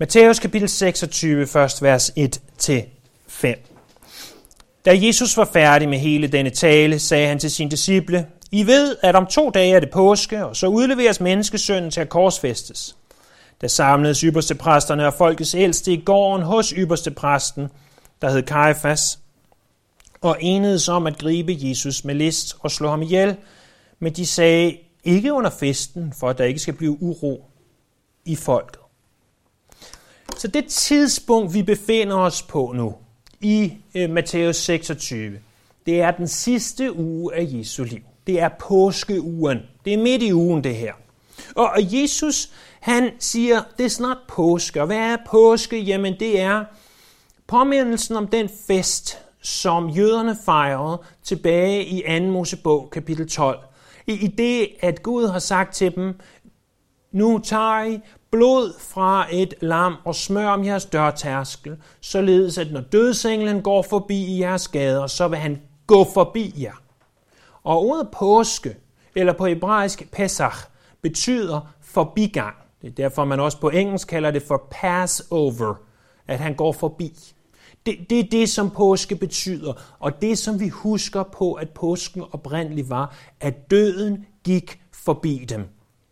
Matthæus kapitel 26, først vers 1-5. Da Jesus var færdig med hele denne tale, sagde han til sine disciple: I ved, at om 2 dage er det påske, og så udleveres menneskesønnen til at korsfæstes. Der samledes ypperstepræsterne og folkets ældste i gården hos ypperstepræsten, der hed Kajfas, og enedes om at gribe Jesus med list og slå ham ihjel, men de sagde: ikke under festen, for at der ikke skal blive uro i folket. Så det tidspunkt, vi befinder os på nu, i Matthæus 26, det er den sidste uge af Jesu liv. Det er påskeugen. Det er midt i ugen, det her. Og Jesus, han siger, det er snart påske. Og hvad er påske? Jamen, det er påmindelsen om den fest, som jøderne fejrede tilbage i 2. Mosebog, kapitel 12. I det, at Gud har sagt til dem: nu tager I blod fra et lam og smør om jeres dørtærskel, således at når dødsenglen går forbi i jeres gader, så vil han gå forbi jer. Og ordet påske, eller på hebraisk Pesach, betyder forbigang. Det er derfor, man også på engelsk kalder det for Passover, at han går forbi. Det er det, som påske betyder, og det, som vi husker på, at påsken oprindeligt var, at døden gik forbi dem.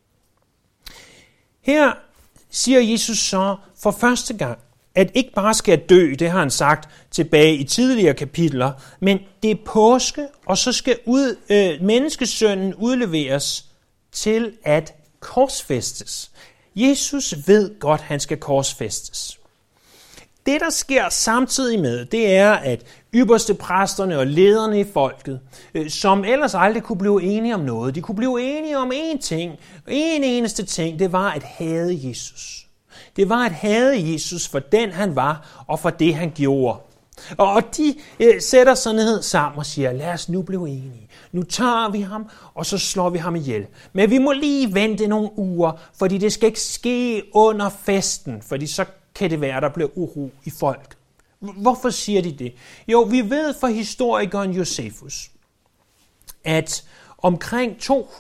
Her siger Jesus så for første gang, at ikke bare skal jeg dø, det har han sagt tilbage i tidligere kapitler, men det er påske, og så skal menneskesønnen udleveres til at korsfæstes. Jesus ved godt, at han skal korsfæstes. Det, der sker samtidig med, det er, at ypperstepræsterne og lederne i folket, som ellers aldrig kunne blive enige om noget, de kunne blive enige om én ting, en eneste ting, det var at hade Jesus. Det var at hade Jesus for den han var, og for det han gjorde. Og de sætter sig ned sammen og siger: lad os nu blive enige. Nu tager vi ham, og så slår vi ham ihjel. Men vi må lige vente nogle uger, fordi det skal ikke ske under festen, fordi så kan det være, at der bliver uro i folk. Hvorfor siger de det? Jo, vi ved fra historikeren Josephus, at omkring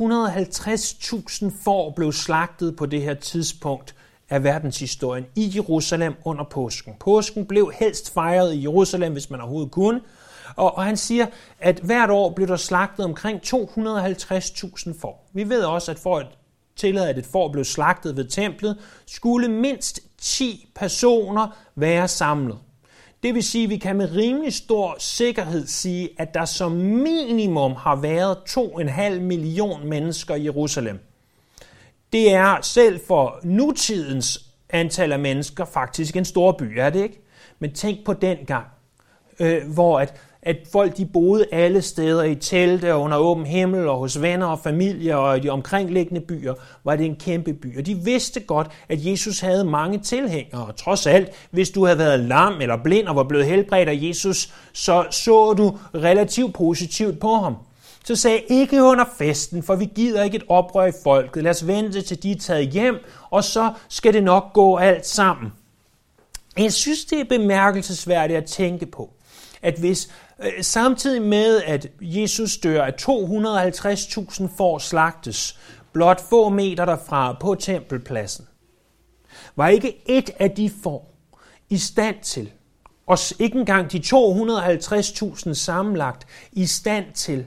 250.000 får blev slagtet på det her tidspunkt af verdenshistorien i Jerusalem under påsken. Påsken blev helst fejret i Jerusalem, hvis man overhovedet kunne. Og han siger, at hvert år blev der slagtet omkring 250.000 får. Vi ved også, at for at tillade, at et får blev slagtet ved templet, skulle mindst 10 personer være samlet. Det vil sige, at vi kan med rimelig stor sikkerhed sige, at der som minimum har været 2,5 million mennesker i Jerusalem. Det er selv for nutidens antal af mennesker faktisk en stor by, er det ikke? Men tænk på den gang, hvor at folk de boede alle steder i telte og under åben himmel og hos venner og familier og i de omkringliggende byer, var det en kæmpe by. Og de vidste godt, at Jesus havde mange tilhængere. Og trods alt, hvis du havde været lam eller blind og var blevet helbredt af Jesus, så du relativt positivt på ham. Så sagde: ikke under festen, for vi gider ikke et oprør i folket. Lad os vente til de er taget hjem, og så skal det nok gå alt sammen. Jeg synes, det er bemærkelsesværdigt at tænke på, at hvis samtidig med, at Jesus dør, at 250.000 får slagtes, blot få meter derfra på tempelpladsen, var ikke et af de får i stand til, og ikke engang de 250.000 sammenlagt, i stand til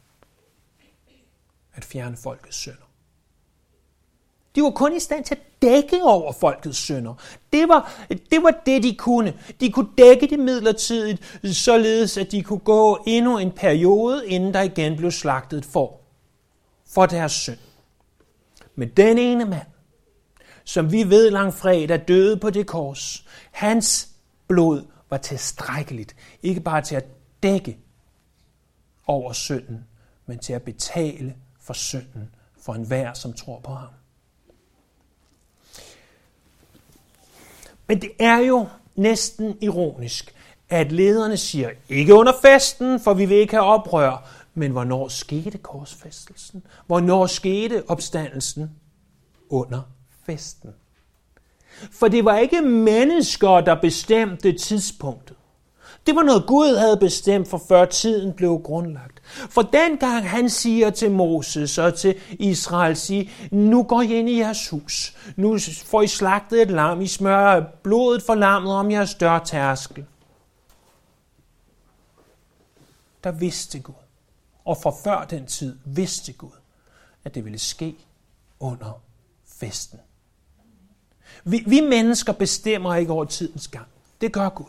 at fjerne folkets synder. De var kun i stand til at dække over folkets synder. Det var det, de kunne. De kunne dække det midlertidigt, således at de kunne gå endnu en periode, inden der igen blev slagtet et får for deres synd. Men den ene mand, som vi ved langfredag døde på det kors, hans blod var tilstrækkeligt, ikke bare til at dække over synden, men til at betale for synden for enhver, som tror på ham. Men det er jo næsten ironisk, at lederne siger: ikke under festen, for vi vil ikke have oprør. Men hvornår skete korsfæstelsen? Hvornår skete opstandelsen? Under festen. For det var ikke mennesker, der bestemte tidspunktet. Det var noget Gud havde bestemt, for før tiden blev grundlagt. For dengang han siger til Moses og til Israel, siger, nu går I ind i jeres hus. Nu får I slagtet et lam. I smører blodet for lammet om jeres dørtærskel. Der vidste Gud. Og fra før den tid vidste Gud, at det ville ske under festen. Vi mennesker bestemmer ikke over tidens gang. Det gør Gud.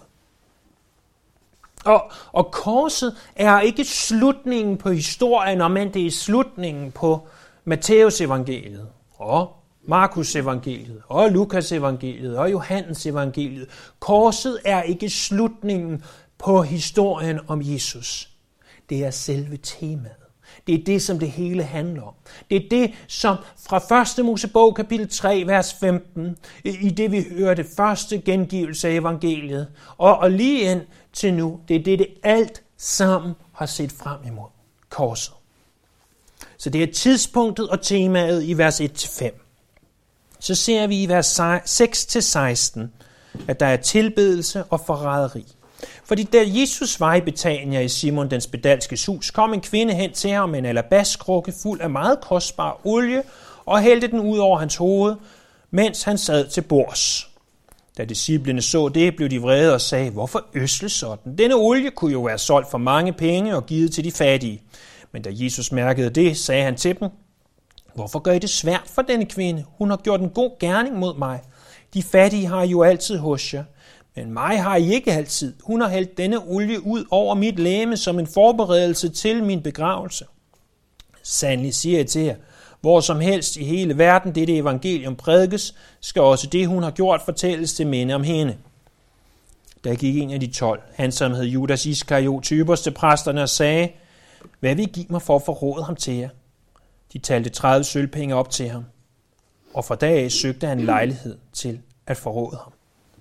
Og korset er ikke slutningen på historien, men det er slutningen på Matthæus evangeliet, og Markus evangeliet, og Lukas evangeliet, og Johannes evangeliet. Korset er ikke slutningen på historien om Jesus. Det er selve temaet. Det er det, som det hele handler om. Det er det, som fra 1. Mosebog kapitel 3, vers 15, i det vi hører det første gengivelse af evangeliet, og lige ind til nu, det er det alt sammen har set frem imod. Korset. Så det er tidspunktet og temaet i vers 1-5. Så ser vi i vers 6-16, at der er tilbedelse og forræderi. Fordi da Jesus var i Betania i Simon den spedalskes hus, kom en kvinde hen til ham med en alabastkrukke fuld af meget kostbar olie og hældte den ud over hans hoved, mens han sad til bords. Da disciplene så det, blev de vrede og sagde, hvorfor ødsle sådan? Denne olie kunne jo være solgt for mange penge og givet til de fattige. Men da Jesus mærkede det, sagde han til dem, hvorfor gør I det svært for denne kvinde? Hun har gjort en god gerning mod mig. De fattige har I jo altid hos jer, men mig har I ikke altid. Hun har hældt denne olie ud over mit legeme som en forberedelse til min begravelse. Sandelig siger jeg til jer, hvor som helst i hele verden dette evangelium prædikes, skal også det, hun har gjort, fortælles til minde om hende. Der gik en af de 12, han som hed Judas Iskariot, til ypperste præsterne og sagde, hvad vil I give mig for at forråde ham til jer? De talte 30 sølvpenge op til ham, og fra dag af søgte han lejlighed til at forråde ham.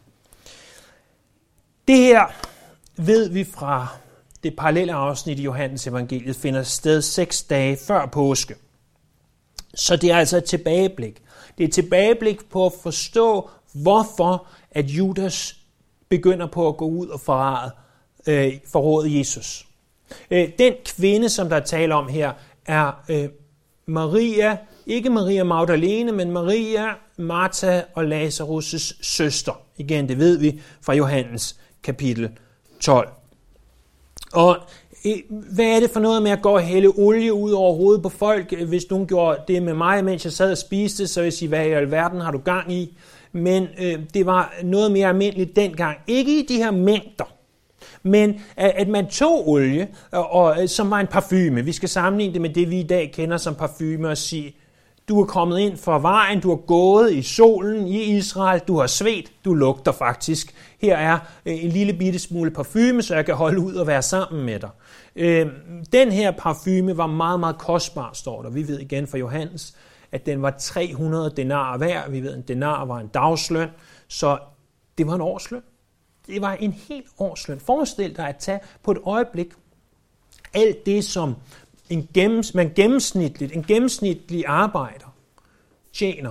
Det her ved vi fra det parallelle afsnit i Johannes evangeliet finder sted 6 dage før påske. Så det er altså et tilbageblik. Det er et tilbageblik på at forstå, hvorfor at Judas begynder på at gå ud og forråde Jesus. Den kvinde, som der taler om her, er Maria, ikke Maria Magdalene, men Maria, Martha og Lazarus' søster. Igen, det ved vi fra Johannes kapitel 12. Og hvad er det for noget med at gå og hælde olie ud over hovedet på folk? Hvis nogen gjorde det med mig, mens jeg sad og spiste, så vil jeg sige, hvad i alverden har du gang i? Men det var noget mere almindeligt dengang. Ikke i de her mængder, men at man tog olie, som var en parfume. Vi skal sammenligne det med det, vi i dag kender som parfume, og sige, du er kommet ind fra vejen, du har gået i solen i Israel, du har svedt, du lugter faktisk. Her er en lille bitte smule parfume, så jeg kan holde ud og være sammen med dig. Den her parfume var meget, meget kostbar, står der. Vi ved igen fra Johannes, at den var 300 denarer værd. Vi ved, at en denar var en dagsløn, så det var en årsløn. Det var en helt årsløn. Forestil dig at tage på et øjeblik alt det, som en gennemsnitlig arbejder tjener,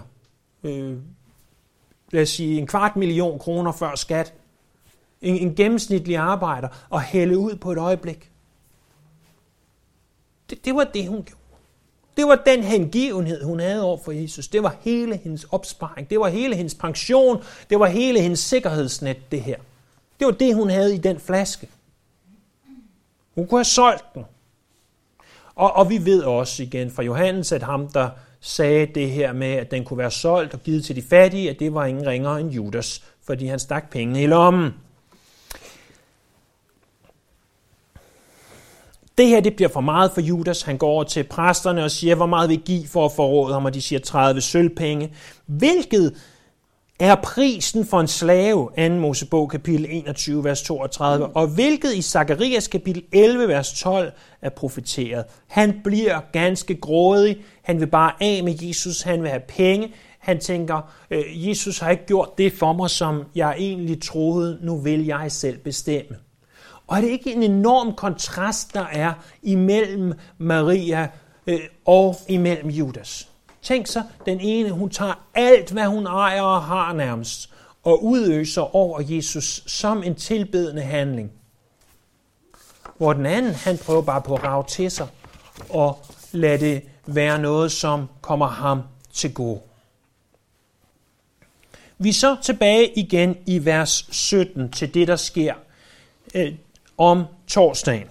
lad os sige 250.000 kroner før skat, en gennemsnitlig arbejder, og hælde ud på et øjeblik. Det var det, hun gjorde. Det var den hengivenhed, hun havde over for Jesus. Det var hele hendes opsparing. Det var hele hendes pension. Det var hele hendes sikkerhedsnet, det her. Det var det, hun havde i den flaske. Hun kunne have solgt den. Og vi ved også igen fra Johannes, at ham, der sagde det her med, at den kunne være solgt og givet til de fattige, at det var ingen ringere end Judas, fordi han stak pengene i lommen. Det her, det bliver for meget for Judas. Han går over til præsterne og siger, hvor meget vil give for at forråde ham, og de siger 30 sølvpenge. Hvilket er prisen for en slave, 2. Mosebog kapitel 21, vers 32, og hvilket i Zakarias kapitel 11, vers 12 er profeteret. Han bliver ganske grådig, han vil bare af med Jesus, han vil have penge. Han tænker, Jesus har ikke gjort det for mig, som jeg egentlig troede, nu vil jeg selv bestemme. Og er det ikke en enorm kontrast, der er imellem Maria og imellem Judas? Tænk så, den ene, hun tager alt, hvad hun ejer og har nærmest, og udøser over Jesus som en tilbedende handling. hvor den anden, han prøver bare på at rage til sig og lade det være noget, som kommer ham til gode. Vi er så tilbage igen i vers 17 til det, der sker om torsdagen.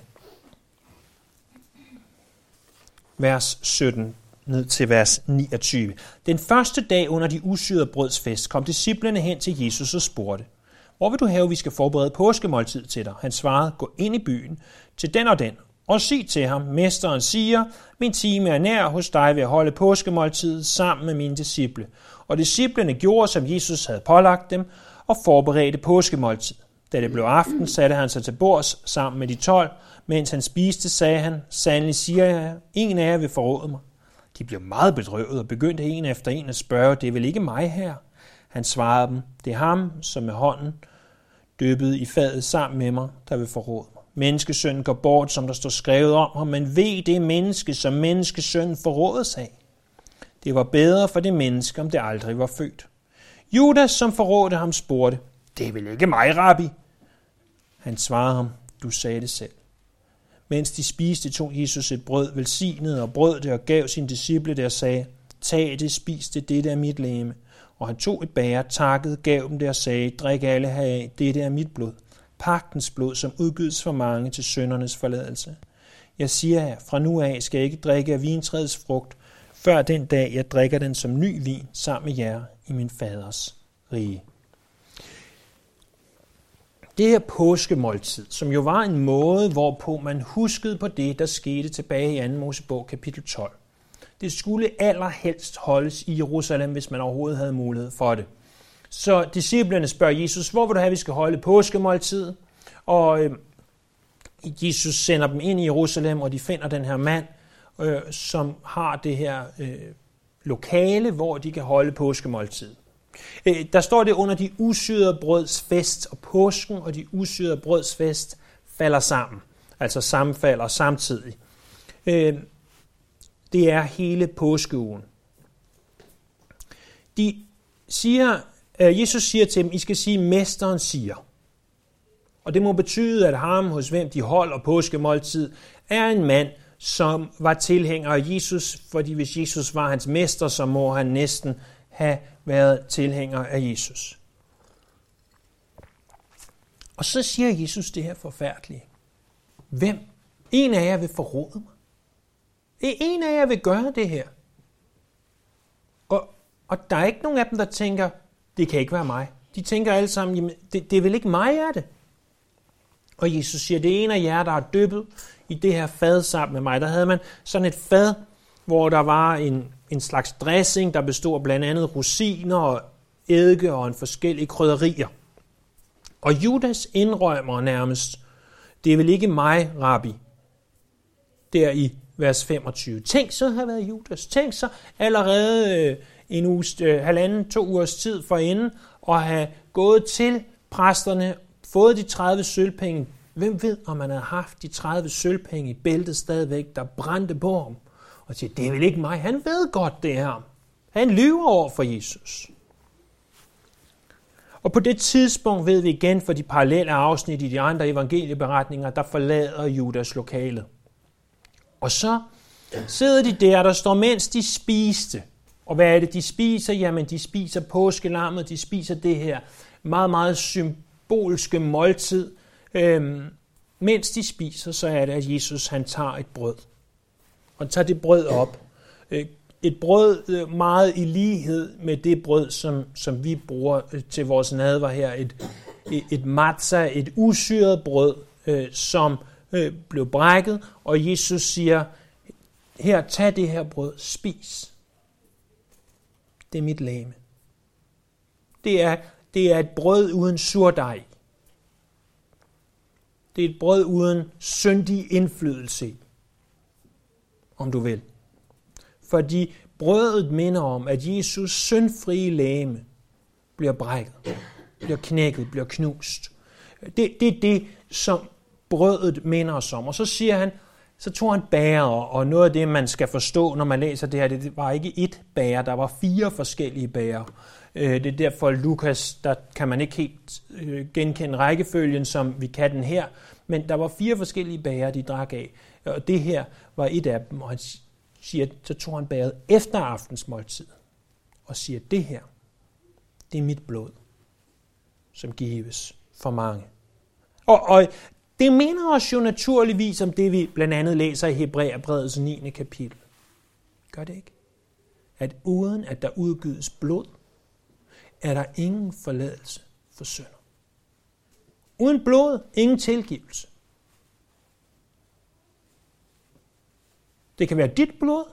Vers 17 ned til vers 29. Den første dag under de usyrede brøds fest kom disciplene hen til Jesus og spurgte, hvor vil du have, vi skal forberede påskemåltid til dig? Han svarede, gå ind i byen til den og den, og sig til ham, mesteren siger, min time er nær hos dig ved at holde påskemåltid sammen med mine disciple. Og disciplene gjorde, som Jesus havde pålagt dem, og forberedte påskemåltid. Da det blev aften, satte han sig til bords sammen med de 12. Mens han spiste, sagde han, sandelig siger jeg, en af jer vil forråde mig. De blev meget bedrøvet og begyndte en efter en at spørge, det er vel ikke mig her? Han svarede dem, det er ham, som med hånden dyppet i fadet sammen med mig, der vil forråde mig. Menneskesønnen går bort, som der står skrevet om ham, men ved det menneske, som menneskesønnen forrådes af. Det var bedre for det menneske, om det aldrig var født. Judas, som forrådte ham, spurgte, det er vel ikke mig, rabbi? Han svarede ham, du sagde det selv. Mens de spiste, tog Jesus et brød, velsignede og brød det og gav sine disciple det og sagde, tag det, spis det, dette er mit legeme. Og han tog et bæger, takkede, gav dem det og sagde, drik alle heraf, dette er mit blod. Pagtens blod, som udgydes for mange til syndernes forladelse. Jeg siger jer, fra nu af skal jeg ikke drikke af vintræets frugt, før den dag jeg drikker den som ny vin sammen med jer i min faders rige. Det her påskemåltid, som jo var en måde, hvorpå man huskede på det, der skete tilbage i 2. Mosebog kapitel 12. Det skulle allerhelst holdes i Jerusalem, hvis man overhovedet havde mulighed for det. Så disciplene spørger Jesus, hvor vil du have, vi skal holde påskemåltid? Og Jesus sender dem ind i Jerusalem, og de finder den her mand, som har det her lokale, hvor de kan holde påskemåltid. Der står det under de usyrede brøds fest, og påsken og de usyrede brøds fest falder sammen, altså sammenfalder samtidig. Det er hele påskeugen. Jesus siger til dem, I skal sige, mesteren siger. Og det må betyde, at ham, hos hvem de holder påskemåltid, er en mand, som var tilhænger af Jesus, fordi hvis Jesus var hans mester, så må han næsten have været tilhænger af Jesus. Og så siger Jesus det her forfærdelige. Hvem? En af jer vil forråde mig. En af jer vil gøre det her. Og der er ikke nogen af dem, der tænker, det kan ikke være mig. De tænker alle sammen, jamen, det er vel ikke mig, er det? Og Jesus siger, det er en af jer, der er dyppet i det her fad sammen med mig. Der havde man sådan et fad, hvor der var en slags dressing, der bestod blandt andet rosiner og eddike og en forskellige krydderier. Og Judas indrømmer nærmest, det er vel ikke mig, rabbi, der i vers 25. Tænk så have været Judas. Tænk så allerede en uges, 1,5-2 ugers tid forinden og have gået til præsterne, fået de 30 sølvpenge. Hvem ved, om man havde haft de 30 sølvpenge i bæltet stadigvæk, der brændte på ham. Og siger, det er vel ikke mig. Han ved godt det her. Han lyver over for Jesus. Og på det tidspunkt ved vi igen for de parallelle afsnit i de andre evangelieberetninger, der forlader Judas lokalet. Og så sidder de der står, mens de spiste. Og hvad er det, de spiser? Jamen, de spiser påskelammet, de spiser det her meget, meget symbolske måltid. Mens de spiser, så er det, at Jesus han tager et brød. Og tager det brød op. Et brød meget i lighed med det brød, som vi bruger til vores nadver her. Et matzah, et usyret brød, som blev brækket. Og Jesus siger, her, tag det her brød, spis. Det er mit legeme. Det er et brød uden surdej. Det er et brød uden syndig indflydelse i, om du vil. Fordi brødet minder om, at Jesus syndfrie legeme bliver brækket, bliver knækket, bliver knust. Det er det, som brødet minder os om. Og så siger han, så tog han bæger, og noget af det, man skal forstå, når man læser det her, det var ikke ét bæger, der var 4 forskellige bæger. Det er derfor, Lukas, der kan man ikke helt genkende rækkefølgen, som vi kan den her, men der var 4 forskellige bager, de drak af. Og det her var et af dem, og han siger, så tog han bæret efter aftensmåltid og siger, det her, det er mit blod, som gives for mange. Og det minder os jo naturligvis om det, vi blandt andet læser i Hebræerbrevets 9. kapitel. Gør det ikke? At uden at der udgydes blod, er der ingen forladelse for synder. Uden blod, ingen tilgivelse. Det kan være dit blod,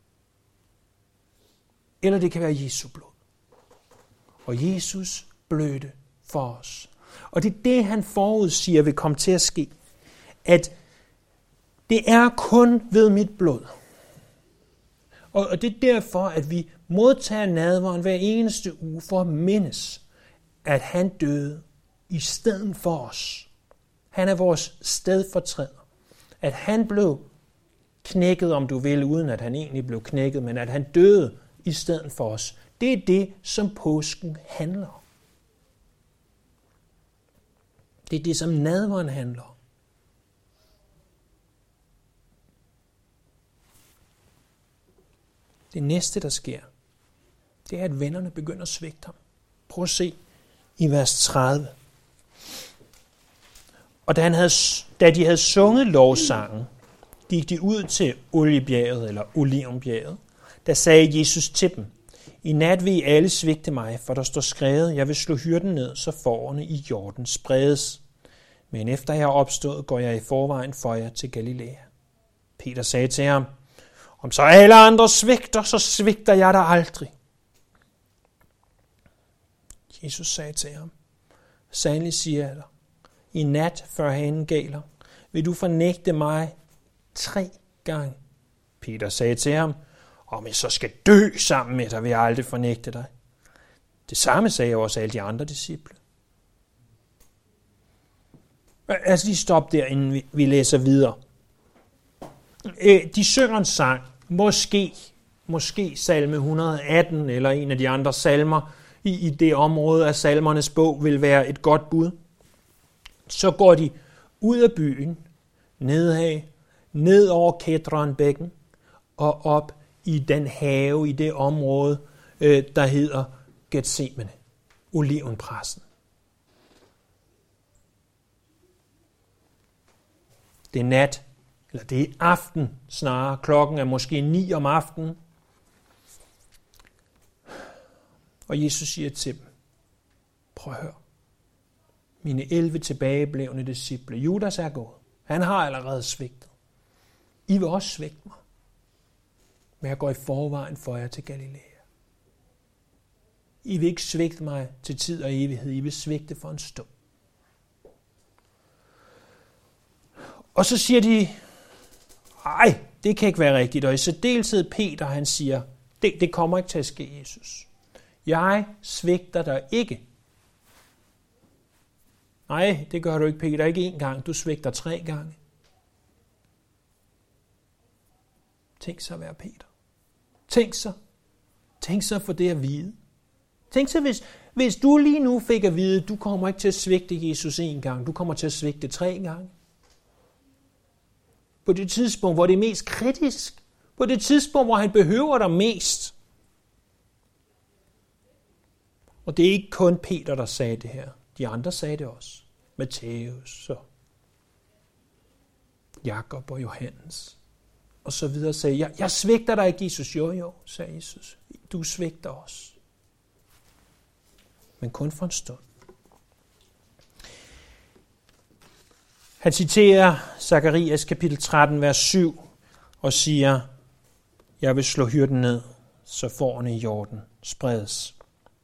eller det kan være Jesu blod. Og Jesus blødte for os. Og det er det, han forudsiger vil komme til at ske. At det er kun ved mit blod. Og det er derfor, at vi modtager nadveren hver eneste uge for at mindes, at han døde i stedet for os. Han er vores stedfortræder. At han blev knækket, om du vil, uden at han egentlig blev knækket, men at han døde i stedet for os. Det er det, som påsken handler om. Det er det, som nadveren handler om. Det næste, der sker, det er, at vennerne begynder at svigte ham. Prøv at se i vers 30. Og da de havde sunget lovsangen, gik de ud til oliebjerget eller olivenbjerget. Der sagde Jesus til dem, i nat vil I alle svigte mig, for der står skrevet, jeg vil slå hyrden ned, så fårene i Jordan spredes. Men efter jeg er opstået, går jeg i forvejen for jer til Galilea. Peter sagde til ham, om så alle andre svigter, så svigter jeg dig aldrig. Jesus sagde til ham, sandelig siger jeg dig, i nat før hanen galer, vil du fornægte mig 3 gange. Peter sagde til ham, om jeg så skal dø sammen med dig, vil jeg aldrig fornægte dig. Det samme sagde også alle de andre disciple. Altså lige stop der, inden vi læser videre. De synger en sang, måske salme 118, eller en af de andre salmer i det område af salmernes bog, vil være et godt bud. Så går de ud af byen, ned over Kedronbækken, og op i den have, i det område, der hedder Getsemane, olivenpressen. Det er nat, eller det er aften snarere. Klokken er måske 9 om aftenen. Og Jesus siger til dem, prøv at høre. Mine 11 tilbageblevne disciple, Judas er gået. Han har allerede svigtet. I vil også svigte mig. Men jeg går i forvejen for jer til Galilea. I vil ikke svigte mig til tid og evighed. I vil svigte for en stund. Og så siger de, ej, det kan ikke være rigtigt. Og i særdeleshed Peter, han siger, det kommer ikke til at ske, Jesus. Jeg svigter dig ikke. Nej, det gør du ikke, Peter. Ikke 1 gang. Du svigter 3 gange. Tænk så at være Peter. Tænk så for det at vide. Tænk så, hvis du lige nu fik at vide, du kommer ikke til at svigte Jesus 1 gang. Du kommer til at svigte 3 gange. På det tidspunkt, hvor det er mest kritisk. På det tidspunkt, hvor han behøver dig mest. Og det er ikke kun Peter, der sagde det her. De andre sagde det også. Matthæus og Jakob og Johannes. Og så videre sagde jeg svigter dig ikke, Jesus. Jo, sagde Jesus. Du svigter os. Men kun for en stund. Han citerer Zakarias kapitel 13, vers 7 og siger, jeg vil slå hyrden ned, så fårene i Jordan spredes.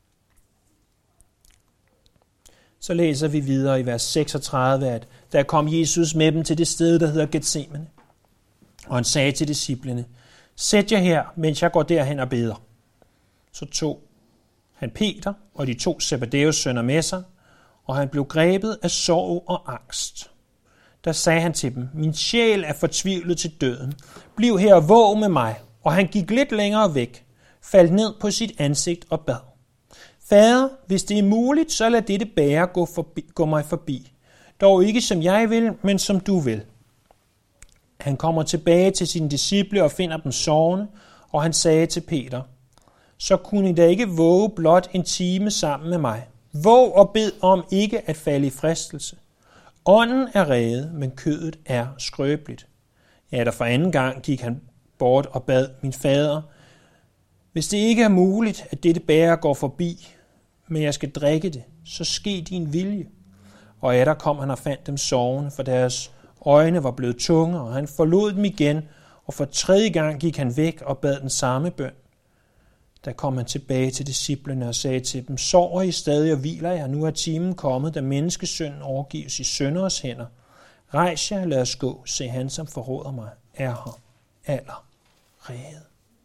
Så læser vi videre i vers 36, at der kom Jesus med dem til det sted, der hedder Getsemane. Og han sagde til disciplene, sæt jer her, mens jeg går derhen og beder. Så tog han Peter og de 2 Zebedeus sønner med sig, og han blev grebet af sorg og angst. Der sagde han til dem, min sjæl er fortvivlet til døden. Bliv her og våg med mig. Og han gik lidt længere væk, faldt ned på sit ansigt og bad. Fader, hvis det er muligt, så lad dette bæger gå mig forbi. Dog ikke som jeg vil, men som du vil. Han kommer tilbage til sine disciple og finder dem sovende, og han sagde til Peter, så kunne I da ikke våge blot en time sammen med mig. Våg og bed om ikke at falde i fristelse. Ånden er rede, men kødet er skrøbeligt. Ja, der for anden gang gik han bort og bad min fader, hvis det ikke er muligt, at dette bæger går forbi, men jeg skal drikke det, så ske din vilje. Og atter kom han og fandt dem sovende, for deres øjne var blevet tunge, og han forlod dem igen, og for tredje gang gik han væk og bad den samme bøn. Da kom han tilbage til disciplene og sagde til dem, sover I stadig og hviler jer, nu er timen kommet, da menneskesønnen overgives i synderes hænder. Rejs jer, lad os gå, se han som forråder mig, er her allerede.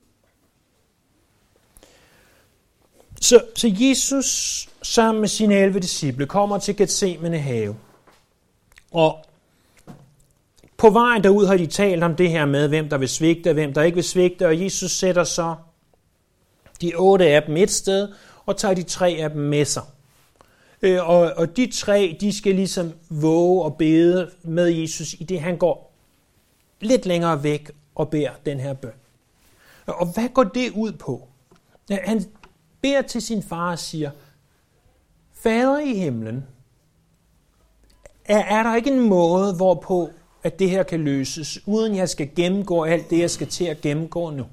Så Jesus sammen med sine 11 disciple kommer til Getsemane have. Og på vejen derud har de talt om det her med, hvem der vil svigte og hvem der ikke vil svigte. Og Jesus sætter så de 8 af dem et sted og tager de 3 af dem med sig. Og de 3, de skal ligesom våge og bede med Jesus, i det han går lidt længere væk og beder den her bøn. Og hvad går det ud på? Han beder til sin far og siger, Fader i himlen, er der ikke en måde, hvorpå at det her kan løses, uden jeg skal gennemgå alt det, jeg skal til at gennemgå nu?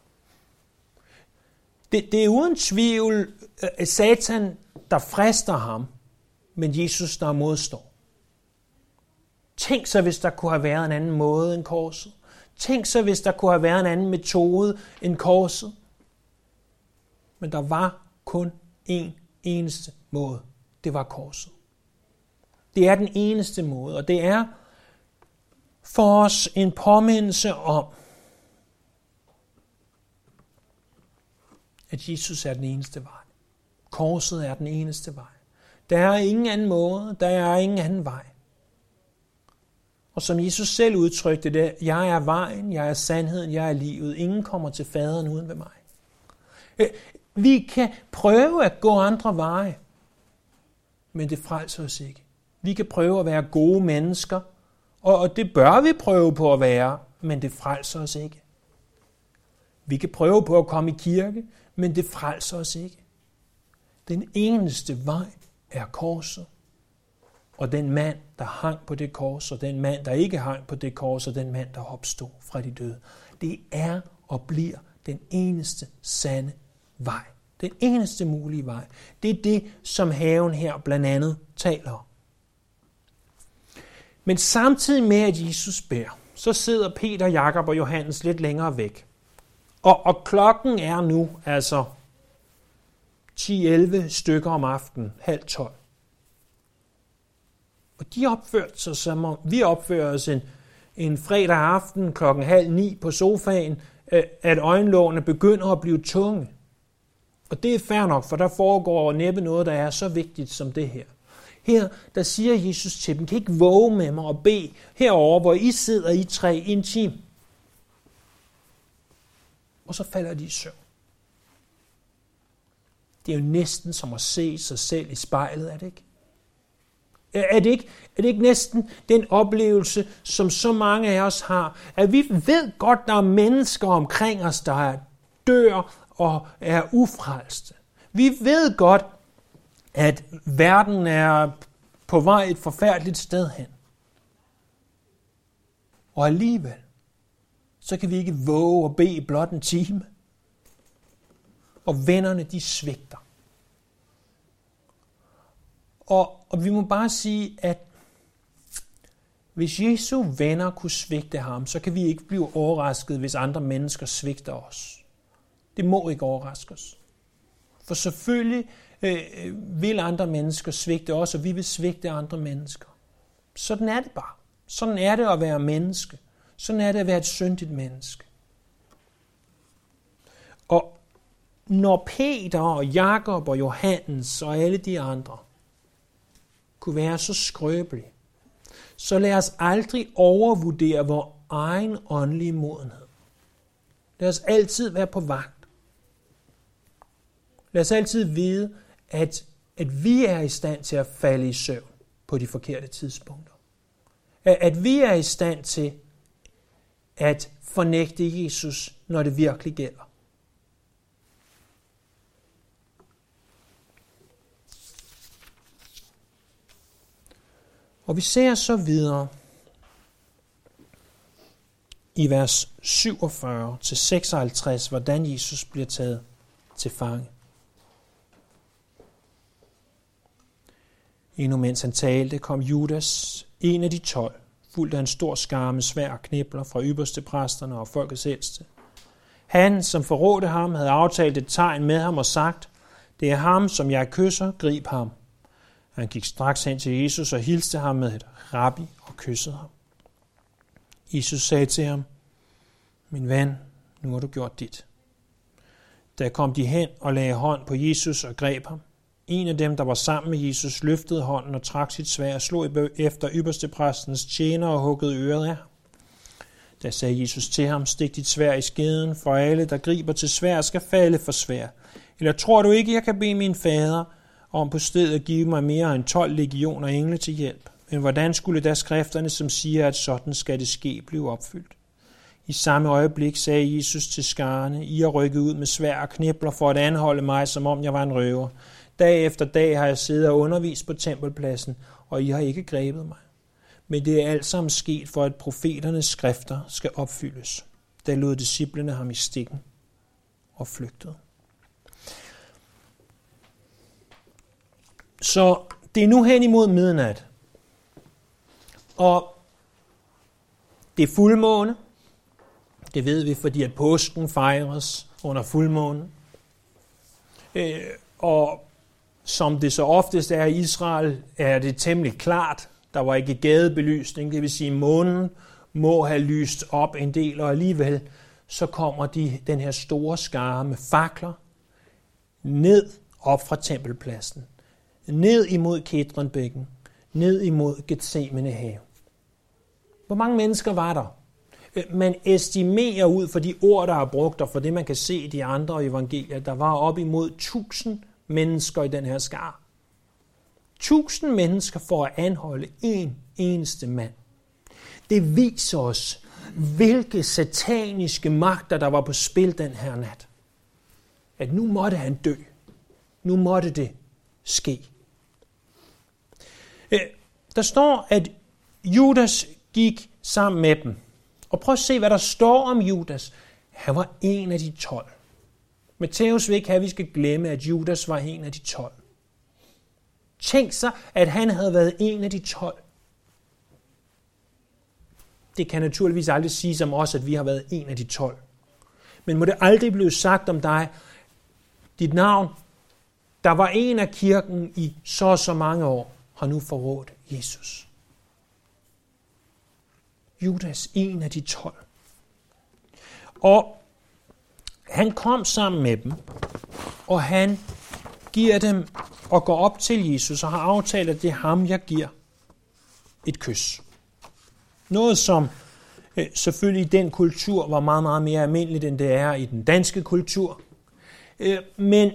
Det er uden tvivl Satan, der frister ham, men Jesus, der modstår. Tænk så, hvis der kunne have været en anden måde end korset. Tænk så, hvis der kunne have været en anden metode end korset. Men der var kun én eneste måde. Det var korset. Det er den eneste måde, og det er for os en påmindelse om, at Jesus er den eneste vej. Korset er den eneste vej. Der er ingen anden måde, der er ingen anden vej. Og som Jesus selv udtrykte det, jeg er vejen, jeg er sandheden, jeg er livet. Ingen kommer til faderen uden ved mig. Vi kan prøve at gå andre veje, men det frelser os ikke. Vi kan prøve at være gode mennesker, og det bør vi prøve på at være, men det frelser os ikke. Vi kan prøve på at komme i kirke, men det frelser os ikke. Den eneste vej er korset. Og den mand, der hang på det kors, og den mand, der ikke hang på det kors, og den mand, der opstod fra de døde. Det er og bliver den eneste sande vej. Den eneste mulige vej. Det er det, som haven her blandt andet taler om. Men samtidig med, at Jesus beder, så sidder Peter, Jakob og Johannes lidt længere væk. Og klokken er nu altså 10-11 stykker om aftenen, 11:30. Og de opførte sig, som om vi opfører os en fredag aften klokken 8:30 på sofaen, at øjenlågene begynder at blive tunge. Og det er fair nok, for der foregår næppe noget, der er så vigtigt som det her. Her, der siger Jesus til dem, kan ikke våge med mig og bede herover, hvor I sidder I 3 i en time. Og så falder de i søvn. Det er jo næsten som at se sig selv i spejlet, er det ikke? Er det ikke næsten den oplevelse, som så mange af os har, at vi ved godt, der er mennesker omkring os, der dør og er ufrelste. Vi ved godt, at verden er på vej et forfærdeligt sted hen. Og alligevel, så kan vi ikke våge at bede blot en time. Og vennerne, de svigter. Og vi må bare sige, at hvis Jesu venner kunne svigte ham, så kan vi ikke blive overrasket, hvis andre mennesker svigter os. Det må ikke overraske os. For selvfølgelig vil andre mennesker svigte os, og vi vil svigte andre mennesker. Sådan er det bare. Sådan er det at være menneske. Sådan er det at være et syndigt menneske. Og når Peter og Jakob og Johannes og alle de andre kunne være så skrøbelige, så lad os aldrig overvurdere vores egen åndelige modenhed. Lad os altid være på vagt. Lad os altid vide, at vi er i stand til at falde i søvn. på de forkerte tidspunkter. At vi er i stand til at fornægte Jesus, når det virkelig gælder. Og vi ser så videre i vers 47-56, hvordan Jesus bliver taget til fange. Endnu mens han talte, kom Judas, en af de 12, fuldt af en stor skare med sværd og knibler fra ypperste præsterne og folkets ældste. Han, som forrådte ham, havde aftalt et tegn med ham og sagt, det er ham, som jeg kysser, grib ham. Han gik straks hen til Jesus og hilste ham med et rabbi og kyssede ham. Jesus sagde til ham, min ven, nu har du gjort dit. Da kom de hen og lagde hånd på Jesus og greb ham. En af dem, der var sammen med Jesus, løftede hånden og trak sit sværd og slog efter ypperste præstens tjener og huggede øret af ham. Da sagde Jesus til ham, stik dit sværd i skeden, for alle, der griber til sværd, skal falde for sværd. Eller tror du ikke, jeg kan bede min fader om på stedet at give mig mere end 12 legioner engle til hjælp? Men hvordan skulle da skrifterne, som siger, at sådan skal det ske, blive opfyldt? I samme øjeblik sagde Jesus til skarne, I har rykket ud med sværd og knibler for at anholde mig, som om jeg var en røver. Dag efter dag har jeg siddet og undervist på tempelpladsen, og I har ikke grebet mig. Men det er alt sammen sket for, at profeternes skrifter skal opfyldes. Da lod disciplene ham i stikken og flygtede. Så det er nu hen imod midnat. Og det er fuldmåne. Det ved vi, fordi at påsken fejres under fuldmånen. Og som det så oftest er i Israel, er det temmelig klart. Der var ikke gadebelysning, det vil sige, at månen må have lyst op en del, og alligevel så kommer den her store skare med fakler ned op fra tempelpladsen, ned imod Kedronbækken, ned imod Getsemane have. Hvor mange mennesker var der? Man estimerer ud for de ord, der er brugt, og for det, man kan se i de andre evangelier, der var op imod 1000 mennesker i den her skare. 1000 mennesker for at anholde en eneste mand. Det viser os, hvilke sataniske magter, der var på spil den her nat. At nu måtte han dø. Nu måtte det ske. Der står, at Judas gik sammen med dem. Og prøv at se, hvad der står om Judas. Han var en af de 12. Matthæus vil ikke have, at vi skal glemme, at Judas var en af de 12. Tænk sig, at han havde været en af de 12. Det kan naturligvis aldrig siges om os, at vi har været en af de 12. Men må det aldrig blive sagt om dig, dit navn, der var en af kirken i så og så mange år, har nu forrådt Jesus. Judas, en af de 12. Og han kom sammen med dem, og han giver dem og går op til Jesus og har aftalt, at det er ham, jeg giver et kys. Noget, som selvfølgelig i den kultur var meget, meget mere almindeligt, end det er i den danske kultur. Men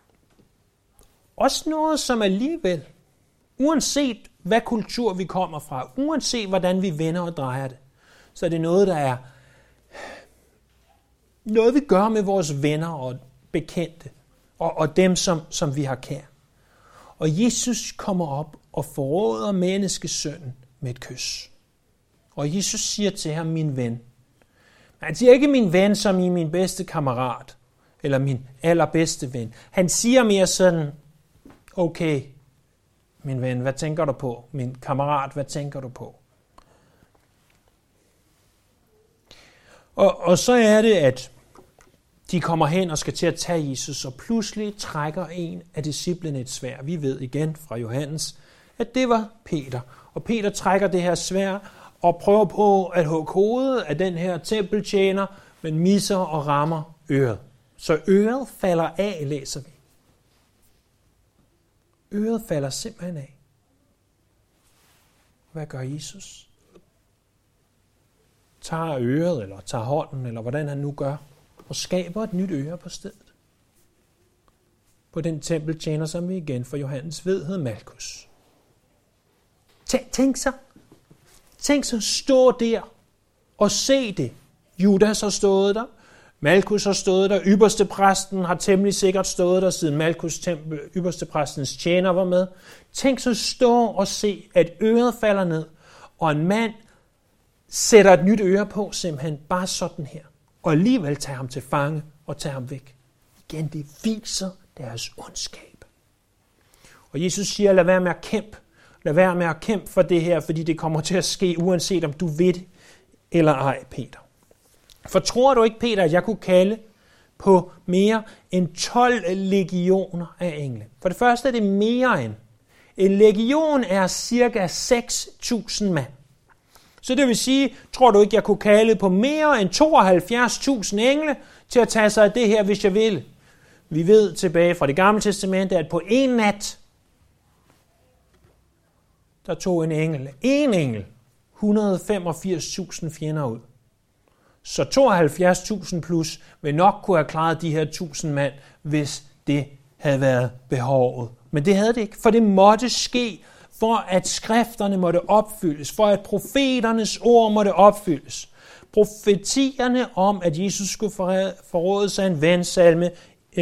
også noget, som alligevel, uanset hvad kultur vi kommer fra, uanset hvordan vi vender og drejer det, så er det noget, der er noget, vi gør med vores venner og bekendte, og dem, som vi har kær. Og Jesus kommer op og forråder menneskesønnen med et kys. Og Jesus siger til ham, min ven. Han siger ikke min ven, som i min bedste kammerat, eller min allerbedste ven. Han siger mere sådan, okay, min ven, hvad tænker du på? Min kammerat, hvad tænker du på? Og så er det, at de kommer hen og skal til at tage Jesus, og pludselig trækker en af disciplene et sværd. Vi ved igen fra Johannes, at det var Peter. Og Peter trækker det her sværd og prøver på at hugge hovedet af den her tempeltjener, men misser og rammer øret. Så øret falder af, læser vi. Øret falder simpelthen af. Hvad gør Jesus? Tager øret, eller tager hånden, eller hvordan han nu gør, og skaber et nyt øre på stedet. På den tempeltjener, som vi igen for Johannes ved hed Malkus. Tænk så stå der og se det. Judas har stået der. Malkus har stået der. Ypperstepræsten har temmelig sikkert stået der, siden Malkus ypperstepræstens tjener var med. Tænk så stå og se, at øret falder ned, og en mand sætter et nyt øre på, simpelthen bare sådan her. Og alligevel tager ham til fange og tager ham væk. Igen, det viser deres ondskab. Og Jesus siger, lad være med at kæmpe. Lad være med at kæmpe for det her, fordi det kommer til at ske, uanset om du ved det eller ej, Peter. For tror du ikke, Peter, at jeg kunne kalde på mere end 12 legioner af engle? For det første er det mere end. En legion er cirka 6.000 mand. Så det vil sige, tror du ikke, jeg kunne kalde på mere end 72.000 engle til at tage sig af det her, hvis jeg ville? Vi ved tilbage fra det gamle testamente, at på en nat, der tog en engel, 185.000 fjender ud. Så 72.000 plus vil nok kunne have klaret de her 1.000 mand, hvis det havde været behovet. Men det havde det ikke, for det måtte ske, for at skrifterne måtte opfyldes, for at profeternes ord måtte opfyldes. Profetierne om, at Jesus skulle forråde sig en ven, salme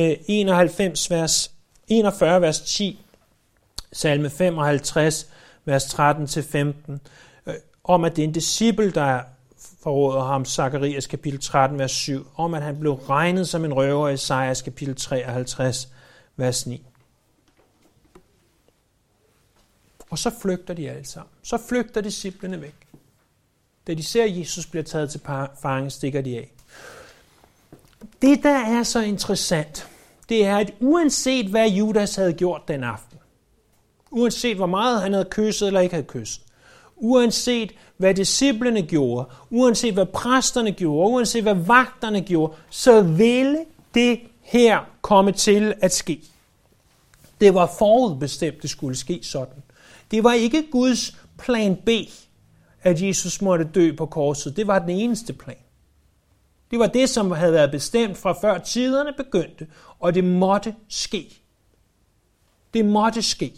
41, vers 10, salme 55, vers 13-15, om at det er en disciple, der forråder ham, Zakarias kapitel 13, vers 7, om at han blev regnet som en røver, Esajas kapitel 53, vers 9. Og så flygter de alle sammen. Så flygter disciplene væk. Da de ser, at Jesus bliver taget til fange, stikker de af. Det, der er så interessant, det er, at uanset hvad Judas havde gjort den aften, uanset hvor meget han havde kysset eller ikke havde kysset, uanset hvad disciplene gjorde, uanset hvad præsterne gjorde, uanset hvad vagterne gjorde, så ville det her komme til at ske. Det var forudbestemt, det skulle ske sådan. Det var ikke Guds plan B, at Jesus måtte dø på korset. Det var den eneste plan. Det var det, som havde været bestemt fra før tiderne begyndte, og det måtte ske. Det måtte ske.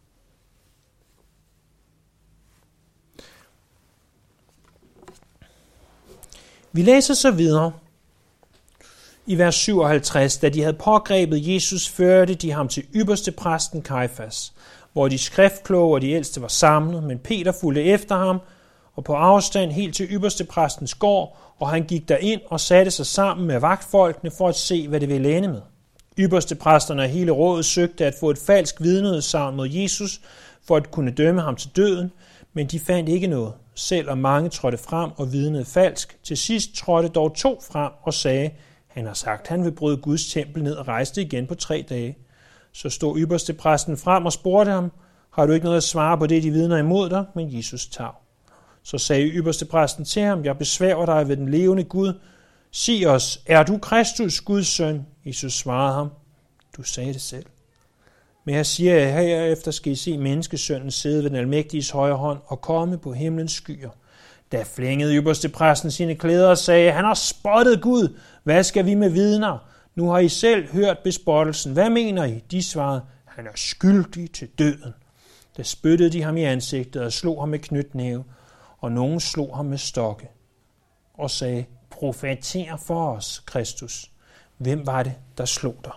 Vi læser så videre i vers 57, da de havde pågrebet Jesus, førte de ham til ypperstepræsten Kajfas, hvor de skriftkloge og de ældste var samlet, men Peter fulgte efter ham, og på afstand helt til ypperstepræstens gård, og han gik derind og satte sig sammen med vagtfolkene for at se, hvad det ville ende med. Ypperstepræsterne og hele rådet søgte at få et falsk vidneudsagn mod Jesus, for at kunne dømme ham til døden, men de fandt ikke noget. Selvom mange trådte frem og vidnede falsk, til sidst trådte dog 2 frem og sagde, han har sagt, han vil bryde Guds tempel ned og rejse det igen på 3 dage. Så stod ypperstepræsten frem og spurgte ham, har du ikke noget at svare på det, de vidner imod dig? Men Jesus tav. Så sagde ypperstepræsten til ham, jeg besværger dig ved den levende Gud. Sig os, er du Kristus, Guds søn? Jesus svarede ham, du sagde det selv. Men jeg siger, at herefter skal I se menneskesønnen sidde ved den almægtiges højre hånd og komme på himlens skyer. Da flængede ypperstepræsten sine klæder og sagde, han har spottet Gud. Hvad skal vi med vidner? Nu har I selv hørt bespottelsen. Hvad mener I? De svarede, han er skyldig til døden. Da spyttede de ham i ansigtet og slog ham med knytnæve, og nogen slog ham med stokke og sagde, profeter for os, Kristus. Hvem var det, der slog dig?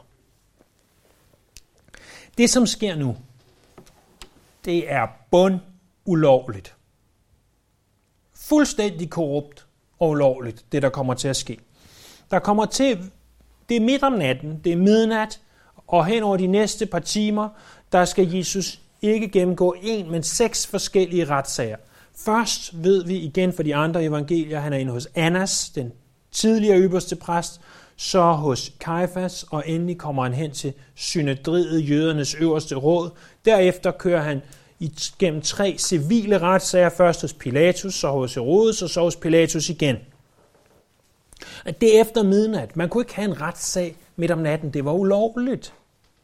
Det, som sker nu, det er ulovligt. Fuldstændig korrupt og ulovligt, det der kommer til at ske. Det er midt om natten, det er midnat, og hen over de næste par timer, der skal Jesus ikke gennemgå 1, men 6 forskellige retssager. Først ved vi igen for de andre evangelier, han er inde hos Annas, den tidligere ypperste præst, så hos Kajfas, og endelig kommer han hen til synedriet, jødernes øverste råd. Derefter kører han gennem 3 civile retssager, først hos Pilatus, så hos Herodes, og så hos Pilatus igen. Det er efter midnat. Man kunne ikke have en retssag midt om natten. Det var ulovligt.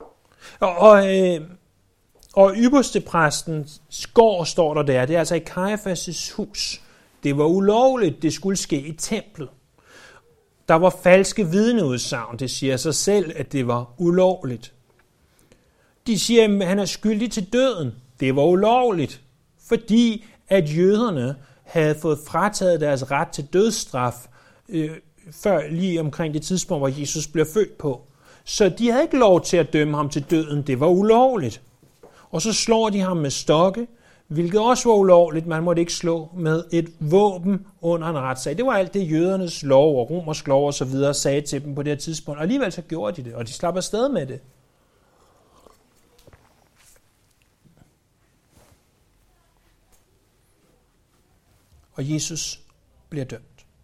Og ypperstepræstens gård står der. Det er altså i Kajfas' hus. Det var ulovligt. Det skulle ske i templet. Der var falske vidneudsagn. Det siger sig selv, at det var ulovligt. De siger, at han er skyldig til døden. Det var ulovligt. fordi at jøderne havde fået frataget deres ret til dødsstraf før lige omkring det tidspunkt, hvor Jesus blev født på. Så de havde ikke lov til at dømme ham til døden. Det var ulovligt. Og så slår de ham med stokke, hvilket også var ulovligt. Man måtte ikke slå med et våben under en retssag. Det var alt det jødernes lov og romersk lov og så videre sagde til dem på det her tidspunkt. Og alligevel så gjorde de det, og de slap afsted med det. Og Jesus bliver dømt.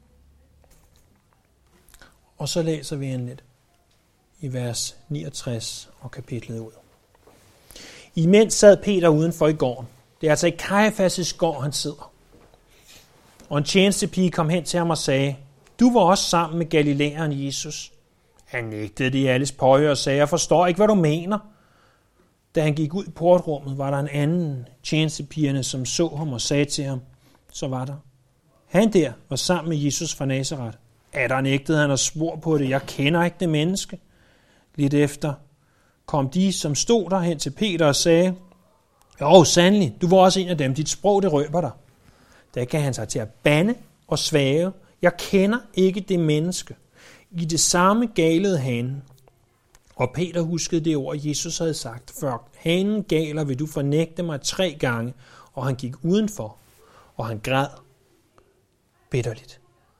Og så læser vi endelig i vers 69 og kapitlet ud. Imens sad Peter udenfor i gården. Det er altså i Kajafas' gård, han sidder. Og en tjenestepige kom hen til ham og sagde, du var også sammen med Galilæeren Jesus. Han nægtede det i alles pøje og sagde, jeg forstår ikke, hvad du mener. Da han gik ud i portrummet, var der en anden tjenestepigerne, som så ham og sagde til ham, så var der. Han der var sammen med Jesus fra Nazaret. Der nægtede han og svor på det, jeg kender ikke det menneske. Lidt efter kom de, som stod der hen til Peter og sagde, jo, sandelig, du var også en af dem, dit sprog det røber dig. Der gav han sig til at bande og svære, jeg kender ikke det menneske. I det samme galede hanen. Og Peter huskede det ord, Jesus havde sagt, før hanen galer vil du fornægte mig 3 gange, og han gik udenfor, og han græd bitterligt.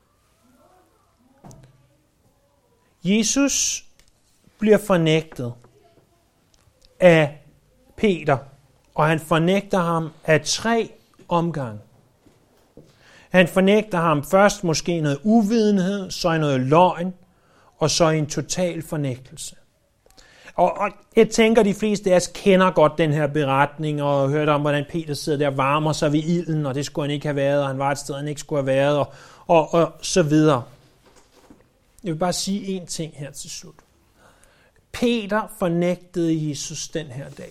Jesus bliver fornægtet af Peter, og han fornægter ham af 3 omgange. Han fornægter ham først måske noget uvidenhed, så i noget løgn, og så i en total fornægtelse. Og jeg tænker, de fleste af os kender godt den her beretning, og hørt om, hvordan Peter sidder der og varmer sig ved ilden, og det skulle han ikke have været, og han var et sted, han ikke skulle have været, og så videre. Jeg vil bare sige én ting her til slut. Peter fornægtede Jesus den her dag.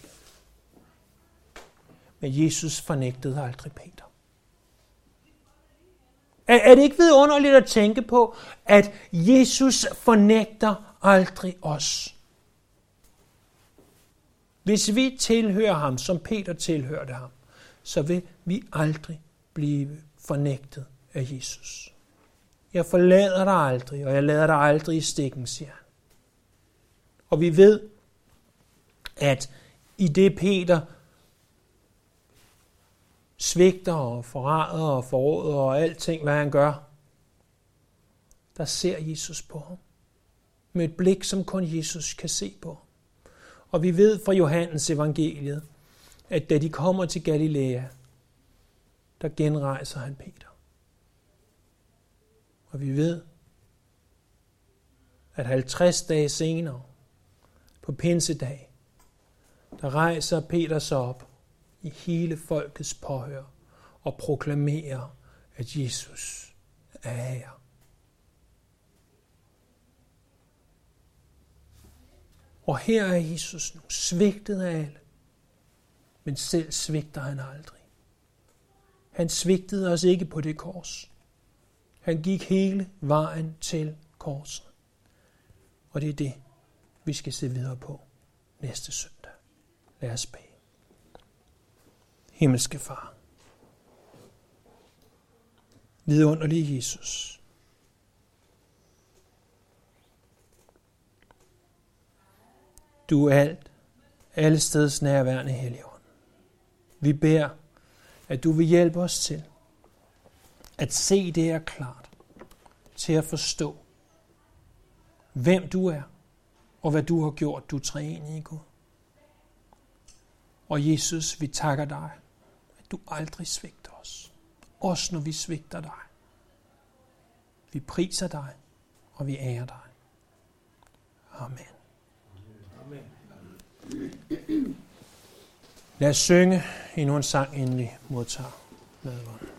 Men Jesus fornægtede aldrig Peter. Er det ikke vidunderligt at tænke på, at Jesus fornægter aldrig os? Hvis vi tilhører ham, som Peter tilhørte ham, så vil vi aldrig blive fornægtet af Jesus. Jeg forlader dig aldrig, og jeg lader dig aldrig i stikken, siger han. Og vi ved, at i det Peter svigter og forræder og forråder og alting, hvad han gør, der ser Jesus på ham. Med et blik, som kun Jesus kan se på. Og vi ved fra Johannes evangeliet, at da de kommer til Galilea, der genrejser han Peter. Og vi ved, at 50 dage senere, på pinsedag, der rejser Peter sig op i hele folkets påhør og proklamerer, at Jesus er her. Og her er Jesus nu svigtet af alle, men selv svigter han aldrig. Han svigtede os ikke på det kors. Han gik hele vejen til korset. Og det er det, vi skal se videre på næste søndag. Lad os bede. Himmelske Far, vidunderlige Jesus, du er alt, alle steds nærværende Helligånd. Vi beder, at du vil hjælpe os til at se det her klart, til at forstå, hvem du er, og hvad du har gjort, du treenige Gud. Og Jesus, vi takker dig, at du aldrig svigter os, også når vi svigter dig. Vi priser dig, og vi ærer dig. Amen. Lad os synge endnu en sang, inden vi modtager nadveren.